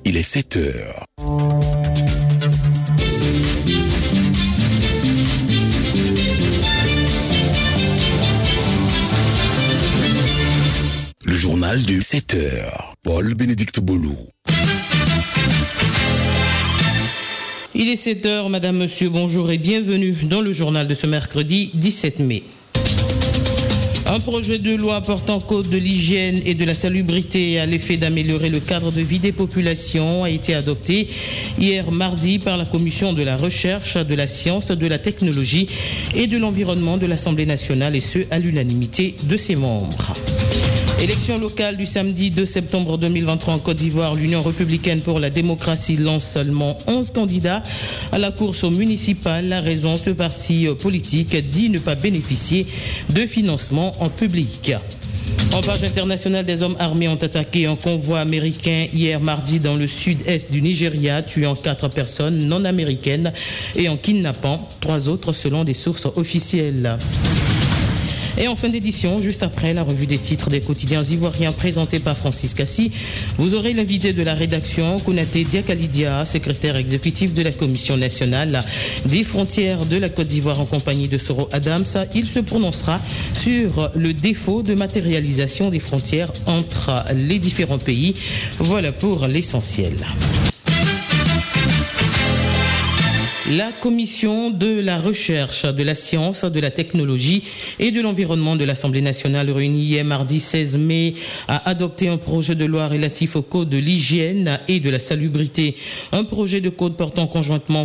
il est 7 heures. Le journal de 7 heures. Paul-Bénédicte Bolou. Il est 7 heures, madame, monsieur, bonjour et bienvenue dans le journal de ce mercredi 17 mai. Un projet de loi portant code de l'hygiène et de la salubrité à l'effet d'améliorer le cadre de vie des populations a été adopté hier mardi par la Commission de la recherche, de la science, de la technologie et de l'environnement de l'Assemblée nationale et ce à l'unanimité de ses membres. Élection locale du samedi 2 septembre 2023 en Côte d'Ivoire, l'Union républicaine pour la démocratie lance seulement 11 candidats à la course au municipal. La raison, ce parti politique dit ne pas bénéficier de financement en public. En page internationale, des hommes armés ont attaqué un convoi américain hier mardi dans le sud-est du Nigeria, tuant 4 personnes non américaines et en kidnappant 3 autres selon des sources officielles. Et en fin d'édition, juste après la revue des titres des quotidiens ivoiriens présentée par Francis Cassi, vous aurez l'invité de la rédaction, Kounaté Diakalidia, secrétaire exécutif de la Commission nationale des frontières de la Côte d'Ivoire en compagnie de Soro Adams. Il se prononcera sur le défaut de matérialisation des frontières entre les différents pays. Voilà pour l'essentiel. La Commission de la recherche, de la science, de la technologie et de l'environnement de l'Assemblée nationale réunie hier mardi 16 mai a adopté un projet de loi relatif au code de l'hygiène et de la salubrité. Un projet de code porté conjointement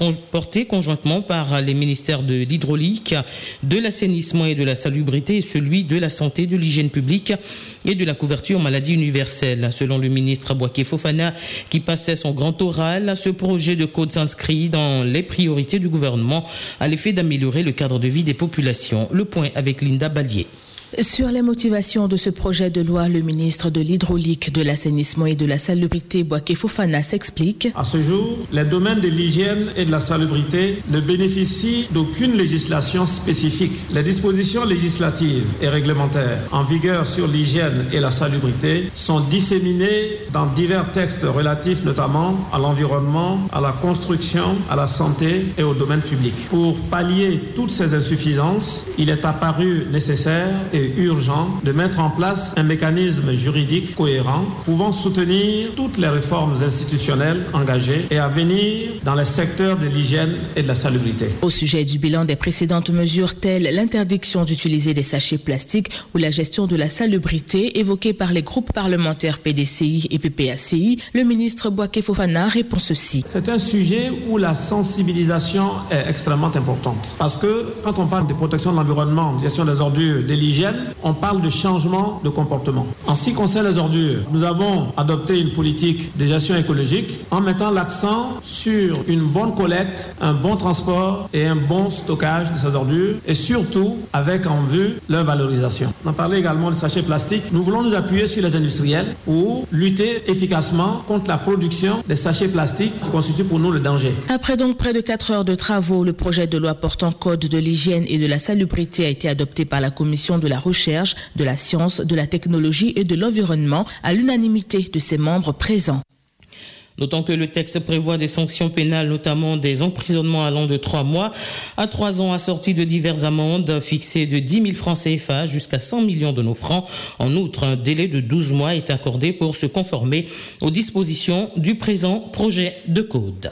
par les ministères de l'hydraulique, de l'assainissement et de la salubrité et celui de la santé, de l'hygiène publique et de la couverture maladie universelle. Selon le ministre Bouaké Fofana qui passait son grand oral, ce projet de code s'inscrit dans les priorités du gouvernement à l'effet d'améliorer le cadre de vie des populations. Le point avec Linda Ballier. Sur les motivations de ce projet de loi, le ministre de l'Hydraulique, de l'Assainissement et de la Salubrité, Bouaké Fofana, s'explique. À ce jour, les domaines de l'hygiène et de la salubrité ne bénéficient d'aucune législation spécifique. Les dispositions législatives et réglementaires en vigueur sur l'hygiène et la salubrité sont disséminées dans divers textes relatifs notamment à l'environnement, à la construction, à la santé et au domaine public. Pour pallier toutes ces insuffisances, il est apparu nécessaire et urgent de mettre en place un mécanisme juridique cohérent pouvant soutenir toutes les réformes institutionnelles engagées et à venir dans les secteurs de l'hygiène et de la salubrité. Au sujet du bilan des précédentes mesures telles l'interdiction d'utiliser des sachets plastiques ou la gestion de la salubrité évoquée par les groupes parlementaires PDCI et PPACI, le ministre Bouaké Fofana répond ceci. C'est un sujet où la sensibilisation est extrêmement importante parce que quand on parle de protection de l'environnement, de gestion des ordures, de l'hygiène, on parle de changement de comportement. En ce qui concerne les ordures, nous avons adopté une politique de gestion écologique en mettant l'accent sur une bonne collecte, un bon transport et un bon stockage de ces ordures et surtout avec en vue leur valorisation. On a parlé également des sachets plastiques. Nous voulons nous appuyer sur les industriels pour lutter efficacement contre la production des sachets plastiques qui constituent pour nous le danger. Après donc près de 4 heures de travaux, le projet de loi portant code de l'hygiène et de la salubrité a été adopté par la Commission de la recherche, de la science, de la technologie et de l'environnement à l'unanimité de ses membres présents. D'autant que le texte prévoit des sanctions pénales, notamment des emprisonnements allant de 3 mois à 3 ans assortis de diverses amendes fixées de 10 000 francs CFA jusqu'à 100 millions de nos francs. En outre, un délai de 12 mois est accordé pour se conformer aux dispositions du présent projet de code.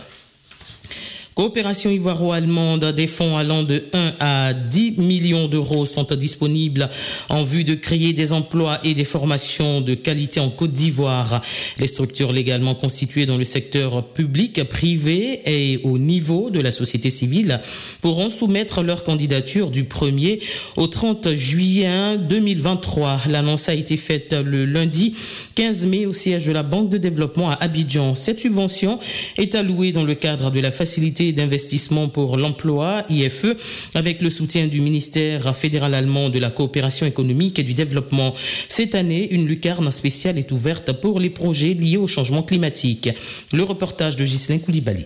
Coopération ivoiro-allemande, des fonds allant de 1 à 10 millions d'euros sont disponibles en vue de créer des emplois et des formations de qualité en Côte d'Ivoire. Les structures légalement constituées dans le secteur public, privé et au niveau de la société civile pourront soumettre leur candidature du 1er au 30 juillet 2023. L'annonce a été faite le lundi 15 mai au siège de la Banque de développement à Abidjan. Cette subvention est allouée dans le cadre de la facilité d'investissement pour l'emploi, IFE, avec le soutien du ministère fédéral allemand de la coopération économique et du développement. Cette année, une lucarne spéciale est ouverte pour les projets liés au changement climatique. Le reportage de Ghislain Koulibaly.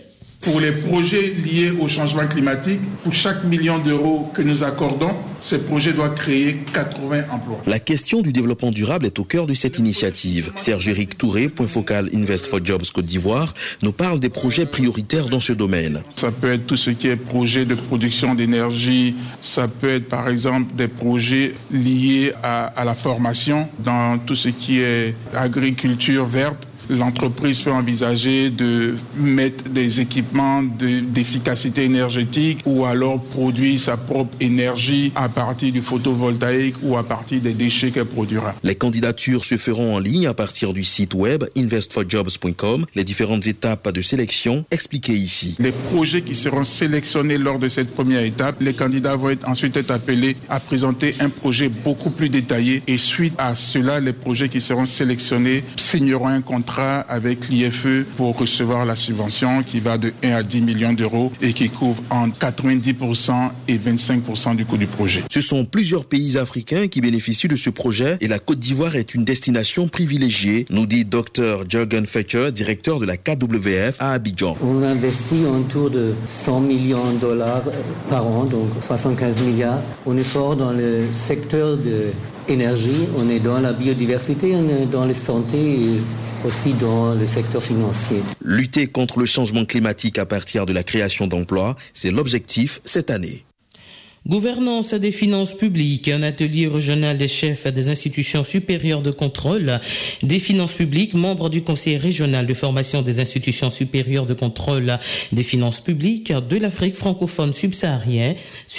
Pour les projets liés au changement climatique, pour chaque million d'euros que nous accordons, ce projet doit créer 80 emplois. La question du développement durable est au cœur de cette initiative. Serge-Éric Touré, point focal Invest for Jobs Côte d'Ivoire, nous parle des projets prioritaires dans ce domaine. Ça peut être tout ce qui est projet de production d'énergie, ça peut être par exemple des projets liés à la formation dans tout ce qui est agriculture verte. L'entreprise peut envisager de mettre des équipements d'efficacité énergétique ou alors produire sa propre énergie à partir du photovoltaïque ou à partir des déchets qu'elle produira. Les candidatures se feront en ligne à partir du site web investforjobs.com. Les différentes étapes de sélection expliquées ici. Les projets qui seront sélectionnés lors de cette première étape, les candidats vont ensuite être appelés à présenter un projet beaucoup plus détaillé et suite à cela, les projets qui seront sélectionnés signeront un contrat avec l'IFE pour recevoir la subvention qui va de 1 à 10 millions d'euros et qui couvre entre 90% et 25% du coût du projet. Ce sont plusieurs pays africains qui bénéficient de ce projet et la Côte d'Ivoire est une destination privilégiée, nous dit Dr Jürgen Fetcher, directeur de la KWF à Abidjan. On investit autour de 100 millions de dollars par an, donc 75 milliards. On est fort dans le secteur de l'énergie, on est dans la biodiversité, on est dans la santé et aussi dans le secteur financier. Lutter contre le changement climatique à partir de la création d'emplois, c'est l'objectif cette année. Gouvernance des finances publiques, un atelier régional des chefs des institutions supérieures de contrôle des finances publiques, membres du Conseil régional de formation des institutions supérieures de contrôle des finances publiques de l'Afrique francophone subsaharienne,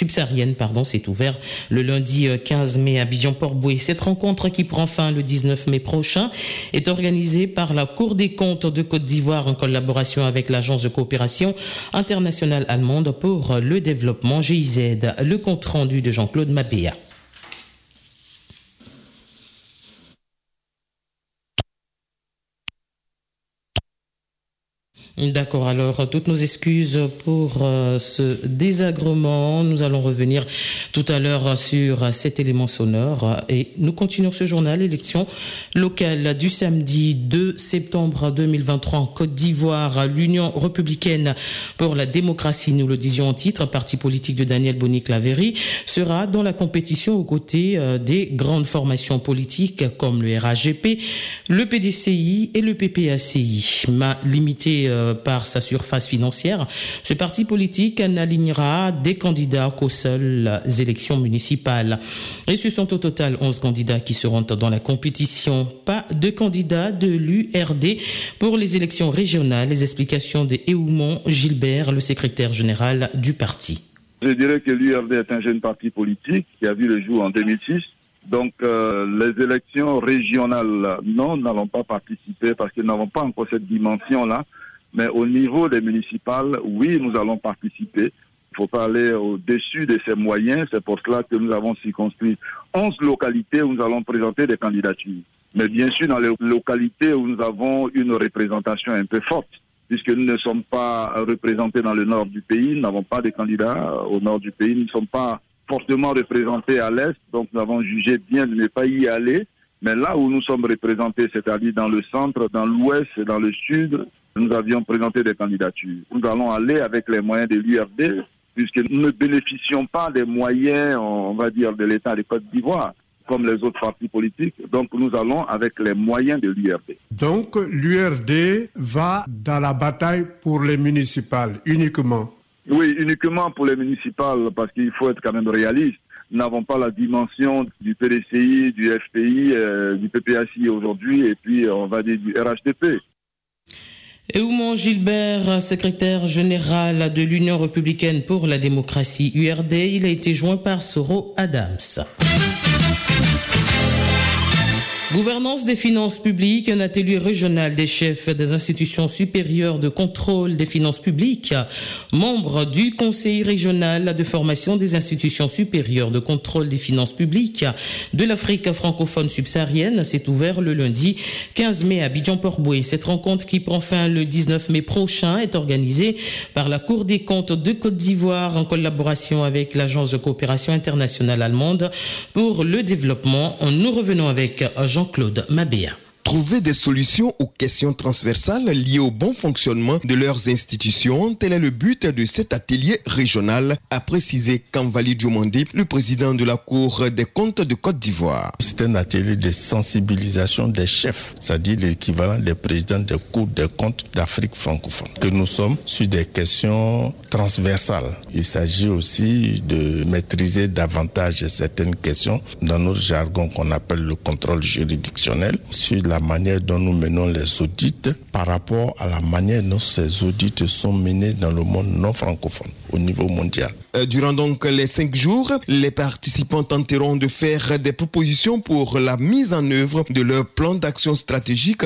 s'est ouvert le lundi 15 mai à Abidjan-Port-Boué. Cette rencontre qui prend fin le 19 mai prochain est organisée par la Cour des comptes de Côte d'Ivoire en collaboration avec l'Agence de coopération internationale allemande pour le développement GIZ. Le compte rendu de Jean-Claude Mabéa. D'accord, alors toutes nos excuses pour ce désagrément. Nous allons revenir tout à l'heure sur cet élément sonore et nous continuons ce journal. Élection locale du samedi 2 septembre 2023 en Côte d'Ivoire. L'Union républicaine pour la démocratie, nous le disions en titre, parti politique de Daniel Boni-Claverie, sera dans la compétition aux côtés des grandes formations politiques comme le RAGP, le PDCI et le PPACI. Limité par sa surface financière, ce parti politique n'alignera des candidats qu'aux seules élections municipales. Et ce sont au total 11 candidats qui seront dans la compétition. Pas de candidats de l'URD pour les élections régionales. Les explications de Eoumon Gilbert, le secrétaire général du parti. Je dirais que l'URD est un jeune parti politique qui a vu le jour en 2006. Donc, les élections régionales, non, nous n'allons pas participer parce que nous n'avons pas encore cette dimension-là. Mais au niveau des municipales, oui, nous allons participer. Il ne faut pas aller au-dessus de ces moyens. C'est pour cela que nous avons circonscrit 11 localités où nous allons présenter des candidatures. Mais bien sûr, dans les localités où nous avons une représentation un peu forte, puisque nous ne sommes pas représentés dans le nord du pays, nous n'avons pas de candidats au nord du pays, nous ne sommes pas fortement représentés à l'est, donc nous avons jugé bien de ne pas y aller. Mais là où nous sommes représentés, c'est-à-dire dans le centre, dans l'ouest et dans le sud, nous avions présenté des candidatures. Nous allons aller avec les moyens de l'URD, puisque nous ne bénéficions pas des moyens, on va dire, de l'État de Côte d'Ivoire, comme les autres partis politiques. Donc nous allons avec les moyens de l'URD. Donc l'URD va dans la bataille pour les municipales uniquement? Oui, uniquement pour les municipales, parce qu'il faut être quand même réaliste. Nous n'avons pas la dimension du PDCI, du FPI, du PPACI aujourd'hui, et puis on va dire du RHDP. Eoumon Gilbert, secrétaire général de l'Union républicaine pour la démocratie URD, il a été joint par Soro Adams. Gouvernance des finances publiques, un atelier régional des chefs des institutions supérieures de contrôle des finances publiques, membres du Conseil régional de formation des institutions supérieures de contrôle des finances publiques de l'Afrique francophone subsaharienne, s'est ouvert le lundi 15 mai à Abidjan-Port-Boué. Cette rencontre qui prend fin le 19 mai prochain est organisée par la Cour des comptes de Côte d'Ivoire en collaboration avec l'Agence de coopération internationale allemande pour le développement. Nous revenons avec Jean-Claude Mabéa. trouver des solutions aux questions transversales liées au bon fonctionnement de leurs institutions. Tel est le but de cet atelier régional, a précisé Kamvali Diomandé, le président de la Cour des comptes de Côte d'Ivoire. C'est un atelier de sensibilisation des chefs, c'est-à-dire l'équivalent des présidents des cours des comptes d'Afrique francophone, que nous sommes sur des questions transversales. Il s'agit aussi de maîtriser davantage certaines questions dans notre jargon qu'on appelle le contrôle juridictionnel, sur la manière dont nous menons les audits par rapport à la manière dont ces audits sont menés dans le monde non francophone au niveau mondial. Durant donc les 5 jours, les participants tenteront de faire des propositions pour la mise en œuvre de leur plan d'action stratégique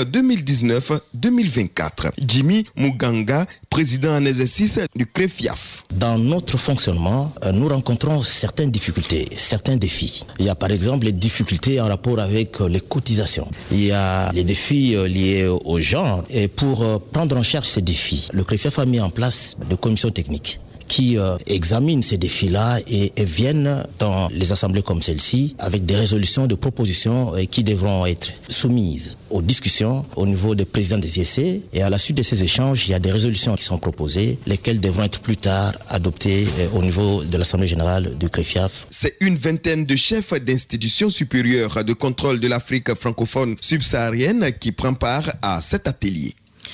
2019-2024. Jimmy Muganga, président en exercice du CREFIAF. Dans notre fonctionnement, nous rencontrons certaines difficultés, certains défis. Il y a par exemple les difficultés en rapport avec les cotisations. Il y a les défis liés au genre. Et pour prendre en charge ces défis, le CREFIAF a mis en place des commissions techniques qui examinent ces défis-là et viennent dans les assemblées comme celle-ci avec des résolutions de propositions qui devront être soumises aux discussions au niveau des présidents des IEC. Et à la suite de ces échanges, il y a des résolutions qui sont proposées, lesquelles devront être plus tard adoptées au niveau de l'Assemblée générale du CREFIAF. C'est une vingtaine de chefs d'institutions supérieures de contrôle de l'Afrique francophone subsaharienne qui prend part à cet atelier.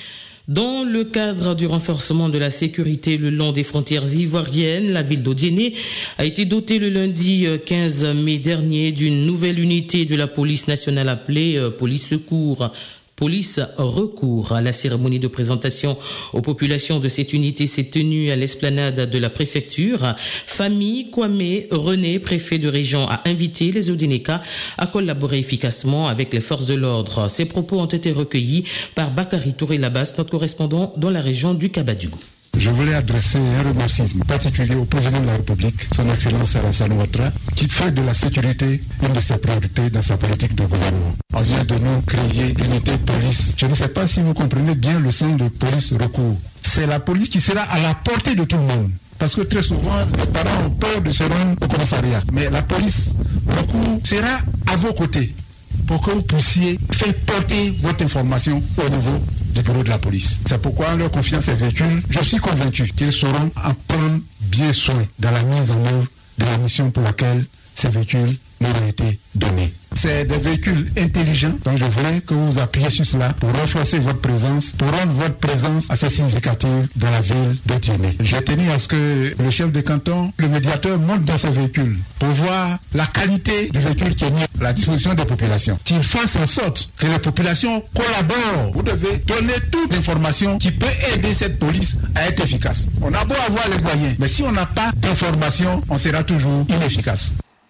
Dans le cadre du renforcement de la sécurité le long des frontières ivoiriennes, la ville d'Odiéné a été dotée le lundi 15 mai dernier d'une nouvelle unité de la police nationale appelée Police Secours. Police recours. La cérémonie de présentation aux populations de cette unité s'est tenue à l'esplanade de la préfecture. Famille Kwame René, préfet de région, a invité les Odinékas à collaborer efficacement avec les forces de l'ordre. Ces propos ont été recueillis par Bakary Touré Labas, notre correspondant dans la région du Kabadougou. Je voulais adresser un remerciement particulier au président de la République, son Excellence Alassane Ouattara, qui fait de la sécurité une de ses priorités dans sa politique de gouvernement. On vient de nous créer l'unité police. Je ne sais pas si vous comprenez bien le sens de police recours. C'est la police qui sera à la portée de tout le monde. Parce que très souvent, les parents ont peur de se rendre au commissariat. Mais la police recours sera à vos côtés pour que vous puissiez faire porter votre information au niveau du bureau de la police. C'est pourquoi en leur confiant ces véhicules, je suis convaincu qu'ils sauront en prendre bien soin dans la mise en œuvre de la mission pour laquelle ces véhicules nous ont été donnés. C'est des véhicules intelligents, donc je voulais que vous appuyiez sur cela pour renforcer votre présence, pour rendre votre présence assez significative dans la ville d'Odiéné. J'ai tenu à ce que le chef de canton, le médiateur, monte dans ce véhicule pour voir la qualité du véhicule qui est mis à la disposition des populations. Qu'il fasse en sorte que les populations collaborent. Vous devez donner toute information qui peut aider cette police à être efficace. On a beau avoir les moyens, mais si on n'a pas d'information, on sera toujours inefficace.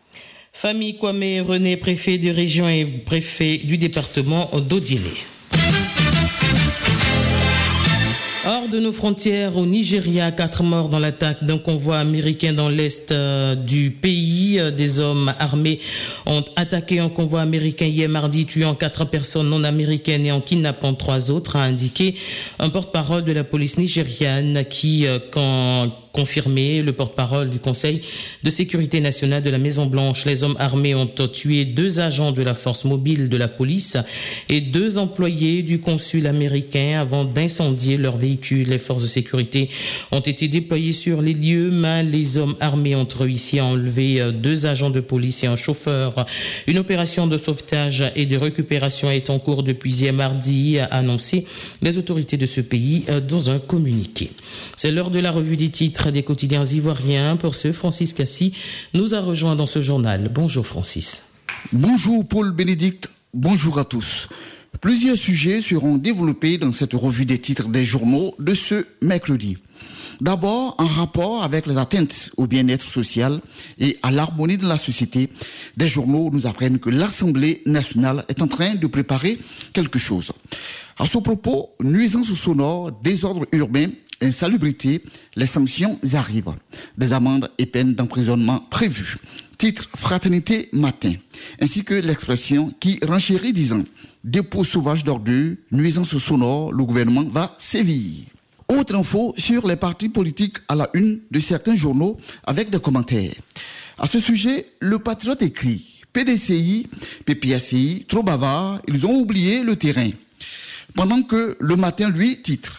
Famille Kwame René, préfet de région et préfet du département d'Odiéné. Hors de nos frontières, au Nigeria, 4 morts dans l'attaque d'un convoi américain dans l'est du pays. Des hommes armés ont attaqué un convoi américain hier mardi, tuant 4 personnes non américaines et en kidnappant 3 autres, a indiqué un porte-parole de la police nigériane qui, confirmé le porte-parole du Conseil de sécurité nationale de la Maison-Blanche. Les hommes armés ont tué 2 agents de la force mobile de la police et 2 employés du consul américain avant d'incendier leur véhicule. Les forces de sécurité ont été déployées sur les lieux, mais les hommes armés ont réussi à enlever 2 agents de police et un chauffeur. Une opération de sauvetage et de récupération est en cours depuis hier mardi, a annoncé les autorités de ce pays dans un communiqué. C'est l'heure de la revue des titres des quotidiens ivoiriens. Pour ce, Francis Cassi nous a rejoint dans ce journal. Bonjour Francis. Bonjour Paul-Bénédicte, bonjour à tous. Plusieurs sujets seront développés dans cette revue des titres des journaux de ce mercredi. D'abord, en rapport avec les atteintes au bien-être social et à l'harmonie de la société, des journaux nous apprennent que l'Assemblée nationale est en train de préparer quelque chose. À ce propos, nuisances sonores, désordre urbain, insalubrité, les sanctions arrivent. Des amendes et peines d'emprisonnement prévues. Titre Fraternité Matin, ainsi que l'expression qui renchérit disant dépôt sauvage d'ordures, nuisances sonores, le gouvernement va sévir. Autre info sur les partis politiques à la une de certains journaux avec des commentaires. À ce sujet, le Patriote écrit PDCI, PPACI, trop bavards, ils ont oublié le terrain. Pendant que Le Matin, lui, titre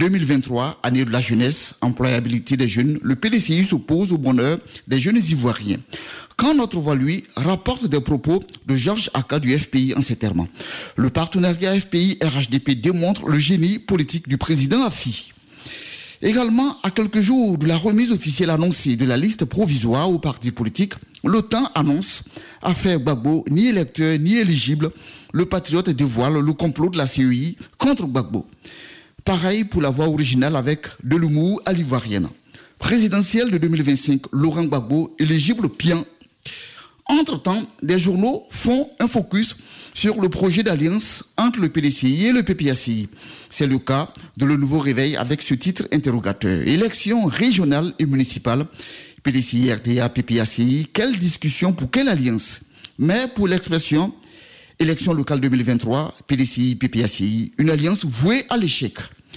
2023, année de la jeunesse, employabilité des jeunes, le PDCI s'oppose au bonheur des jeunes ivoiriens. Quand Notre Voix, lui, rapporte des propos de Georges Aka du FPI en ces termes. Le partenariat FPI-RHDP démontre le génie politique du président Afi. Également, à quelques jours de la remise officielle annoncée de la liste provisoire aux partis politiques, le temps annonce affaire Gbagbo, ni électeur ni éligible, le patriote dévoile le complot de la CEI contre Gbagbo. Pareil pour la voix originale avec de l'humour à l'ivoirienne. Présidentielle de 2025, Laurent Gbagbo, éligible bien. Entre-temps, des journaux font un focus sur le projet d'alliance entre le PDCI et le PPACI. C'est le cas de Le Nouveau Réveil avec ce titre interrogateur. Élections régionales et municipales, PDCI, RTA, PPACI, quelle discussion pour quelle alliance? Mais pour l'expression élection locale 2023, PDCI, PPACI, une alliance vouée à l'échec.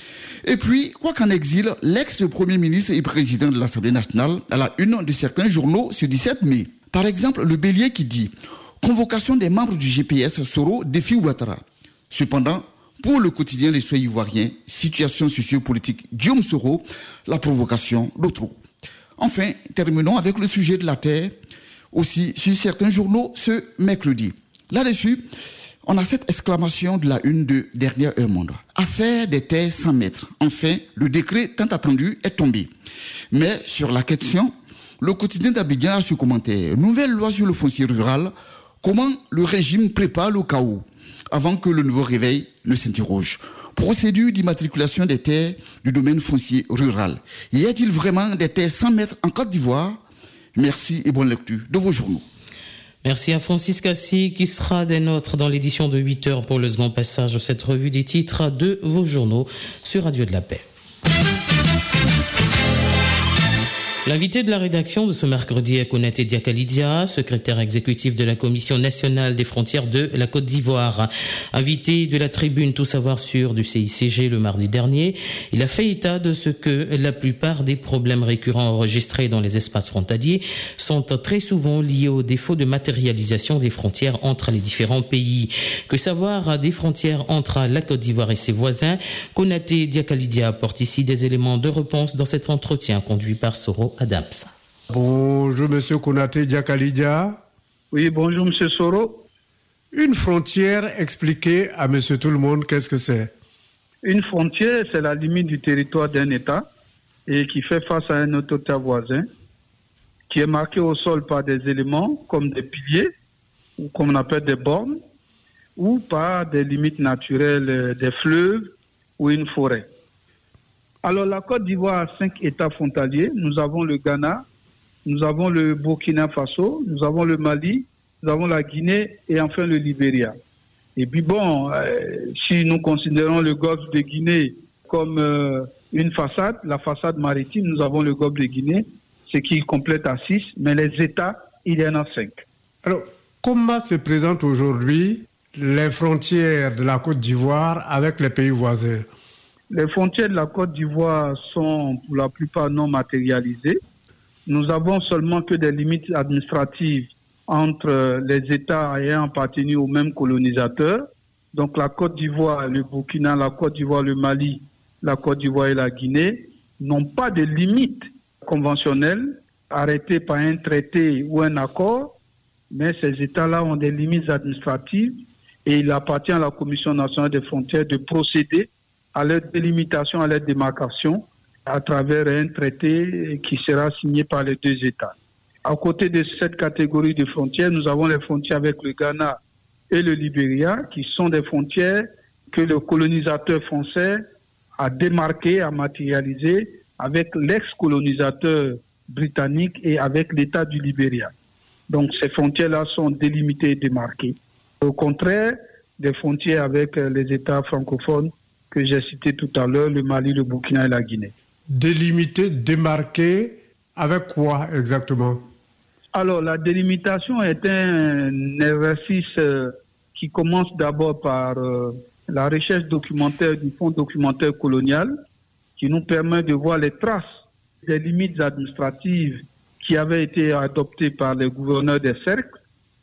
Et puis, quoi qu'en exil, l'ex-premier ministre et président de l'Assemblée nationale à la une de certains journaux ce 17 mai. Par exemple, Le Bélier qui dit « Convocation des membres du GPS, Soro défie Ouattara ». Cependant, pour le quotidien Les Soins ivoiriens, situation sociopolitique Guillaume Soro, la provocation d'autres. Enfin, terminons avec le sujet de la terre, aussi sur certains journaux ce mercredi. Là-dessus, on a cette exclamation de la une de Dernière Heure Monde. Affaire des terres 100 mètres. Enfin, le décret tant attendu est tombé. Mais sur la question, le quotidien d'Abidjan a ce commentaire. Nouvelle loi sur le foncier rural. Comment le régime prépare le chaos avant que Le Nouveau Réveil ne s'interroge. Procédure d'immatriculation des terres du domaine foncier rural. Y a-t-il vraiment des terres 100 mètres en Côte d'Ivoire? Merci et bonne lecture de vos journaux. Merci à Francis Cassi qui sera des nôtres dans l'édition de 8h pour le second passage de cette revue des titres de vos journaux sur Radio de la Paix. L'invité de la rédaction de ce mercredi est Konaté Diakalidia, secrétaire exécutif de la Commission nationale des frontières de la Côte d'Ivoire. Invité de la tribune Tout savoir sur du CICG le mardi dernier, il a fait état de ce que la plupart des problèmes récurrents enregistrés dans les espaces frontaliers sont très souvent liés au défaut de matérialisation des frontières entre les différents pays. Que savoir des frontières entre la Côte d'Ivoire et ses voisins? Konaté Diakalidia apporte ici des éléments de réponse dans cet entretien conduit par Soro Adams. Bonjour Monsieur Konaté Diakalidia. Oui, bonjour Monsieur Soro. Une frontière, expliquez à Monsieur tout le monde qu'est-ce que c'est. Une frontière, c'est la limite du territoire d'un État et qui fait face à un autre État voisin, qui est marqué au sol par des éléments comme des piliers, ou comme on appelle des bornes, ou par des limites naturelles des fleuves ou une forêt. Alors, la Côte d'Ivoire a 5 États frontaliers. Nous avons le Ghana, nous avons le Burkina Faso, nous avons le Mali, nous avons la Guinée et enfin le Libéria. Et puis bon, si nous considérons le golfe de Guinée comme une façade, la façade maritime, nous avons le golfe de Guinée, ce qui complète à 6, mais les États, il y en a 5. Alors, comment se présentent aujourd'hui les frontières de la Côte d'Ivoire avec les pays voisins? Les frontières de la Côte d'Ivoire sont pour la plupart non matérialisées. Nous avons seulement que des limites administratives entre les États ayant appartenu au même colonisateur. Donc la Côte d'Ivoire, le Burkina, la Côte d'Ivoire, le Mali, la Côte d'Ivoire et la Guinée n'ont pas de limites conventionnelles arrêtées par un traité ou un accord, mais ces États-là ont des limites administratives et il appartient à la Commission nationale des frontières de procéder à leur délimitation, à leur démarcation, à travers un traité qui sera signé par les 2 États. À côté de cette catégorie de frontières, nous avons les frontières avec le Ghana et le Libéria, qui sont des frontières que le colonisateur français a démarquées, a matérialisées avec l'ex-colonisateur britannique et avec l'État du Libéria. Donc ces frontières-là sont délimitées et démarquées. Au contraire des frontières avec les États francophones que j'ai cités tout à l'heure, le Mali, le Burkina et la Guinée. Délimité, démarqué, avec quoi exactement? Alors, la délimitation est un exercice qui commence d'abord par la recherche documentaire du Fonds documentaire colonial, qui nous permet de voir les traces des limites administratives qui avaient été adoptées par les gouverneurs des cercles.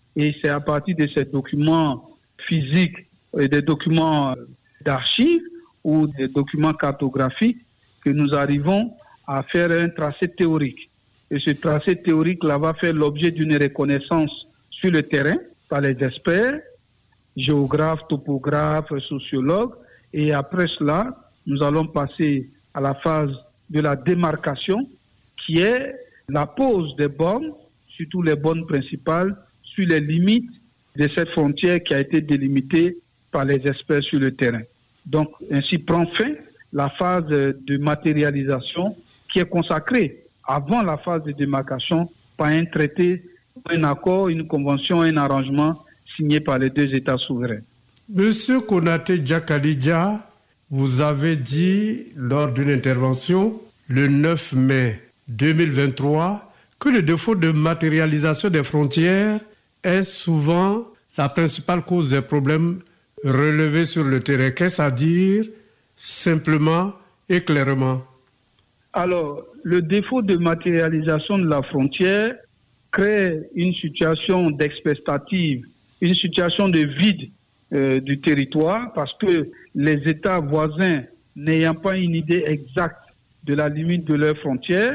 Et c'est à partir de ces documents physiques et des documents d'archives ou des documents cartographiques que nous arrivons à faire un tracé théorique. Et ce tracé théorique-là va faire l'objet d'une reconnaissance sur le terrain par les experts, géographes, topographes, sociologues. Et après cela, nous allons passer à la phase de la démarcation, qui est la pose des bornes, surtout les bornes principales, sur les limites de cette frontière qui a été délimitée par les experts sur le terrain. Donc, ainsi prend fin la phase de matérialisation qui est consacrée avant la phase de démarcation par un traité, un accord, une convention, un arrangement signé par les deux États souverains. Monsieur Konaté Diakalidja, vous avez dit lors d'une intervention le 9 mai 2023 que le défaut de matérialisation des frontières est souvent la principale cause des problèmes relevés sur le terrain. Qu'est-ce à dire simplement et clairement? Alors, le défaut de matérialisation de la frontière crée une situation d'expectative, une situation de vide du territoire, parce que les États voisins n'ayant pas une idée exacte de la limite de leurs frontières,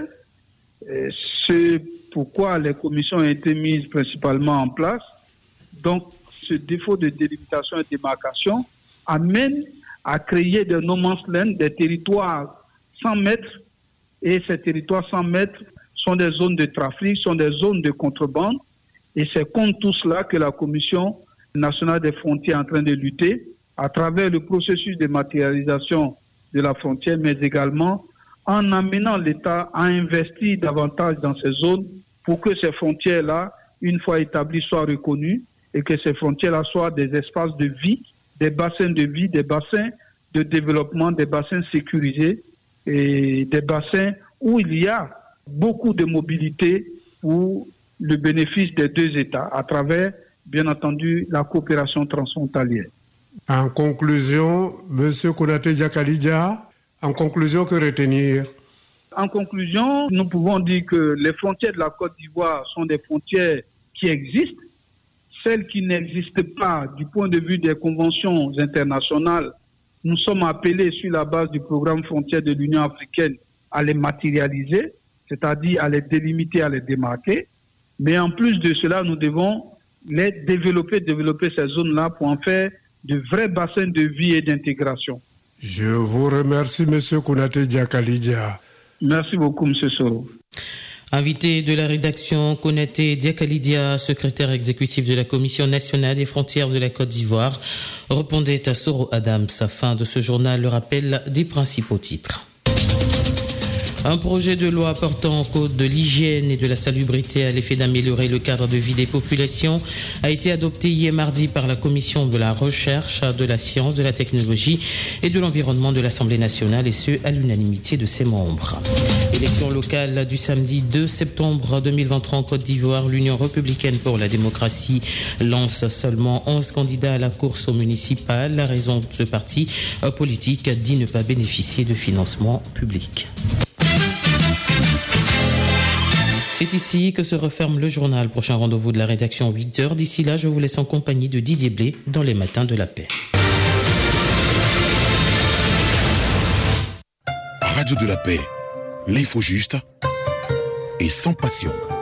c'est pourquoi les commissions ont été mises principalement en place. Donc, ce défaut de délimitation et démarcation amène à créer des no man's land, des territoires 100 mètres, et ces territoires 100 mètres sont des zones de trafic, sont des zones de contrebande, et c'est contre tout cela que la Commission nationale des frontières est en train de lutter à travers le processus de matérialisation de la frontière, mais également en amenant l'État à investir davantage dans ces zones pour que ces frontières-là, une fois établies, soient reconnues et que ces frontières-là soient des espaces de vie, des bassins de vie, des bassins de développement, des bassins sécurisés et des bassins où il y a beaucoup de mobilité pour le bénéfice des deux États à travers, bien entendu, la coopération transfrontalière. En conclusion, M. Konaté Diakalidja, en conclusion, que retenir? En conclusion, nous pouvons dire que les frontières de la Côte d'Ivoire sont des frontières qui existent. Celles qui n'existent pas du point de vue des conventions internationales, nous sommes appelés sur la base du programme frontières de l'Union africaine à les matérialiser, c'est-à-dire à les délimiter, à les démarquer. Mais en plus de cela, nous devons les développer ces zones-là pour en faire de vrais bassins de vie et d'intégration. Je vous remercie, M. Konaté Diakalidja. Merci beaucoup, M. Soro. Invité de la rédaction, Konaté Diakalidja, secrétaire exécutif de la Commission nationale des frontières de la Côte d'Ivoire, répondait à Soro Adams. À fin de ce journal, le rappel des principaux titres. Un projet de loi portant en code de l'hygiène et de la salubrité à l'effet d'améliorer le cadre de vie des populations a été adopté hier mardi par la Commission de la recherche, de la science, de la technologie et de l'environnement de l'Assemblée nationale, et ce, à l'unanimité de ses membres. Élection locale du samedi 2 septembre 2023 en Côte d'Ivoire. L'Union républicaine pour la démocratie lance seulement 11 candidats à la course aux municipales. La raison de ce parti politique dit ne pas bénéficier de financement public. C'est ici que se referme le journal. Prochain rendez-vous de la rédaction 8h. D'ici là, je vous laisse en compagnie de Didier Blé dans les matins de la paix. Radio de la paix, l'info juste et sans passion.